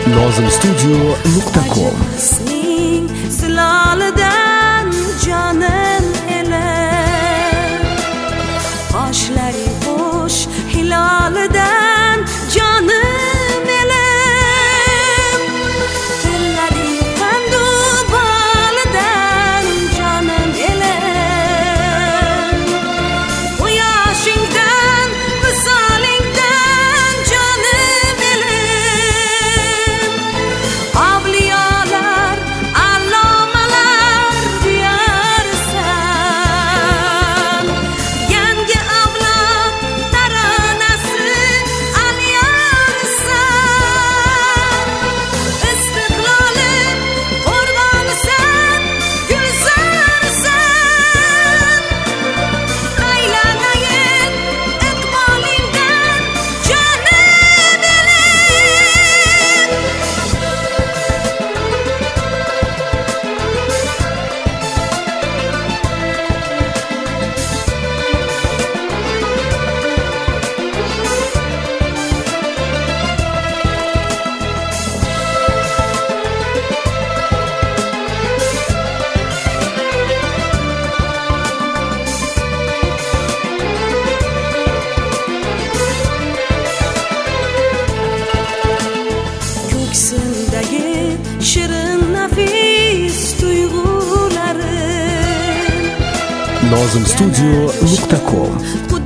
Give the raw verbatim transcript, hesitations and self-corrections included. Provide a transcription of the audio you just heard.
nozim studio nuqta com. Hisning zilolidan jonim elim, qoshlari xush hilolidan jonim elim, tillari qandu bolidan jonim elim, quyoshingdan visolingdan jonim elim, avliyolar allomalar diyorisan, yangi avlod taronasi alyorisan, istiqlolim qo'rg'onisan, gulzorisan, aylanayin iqbolingdan jonim elim. Ko'ksimdagi shirin nafis tuyg'ularim nozim studio nuqta com.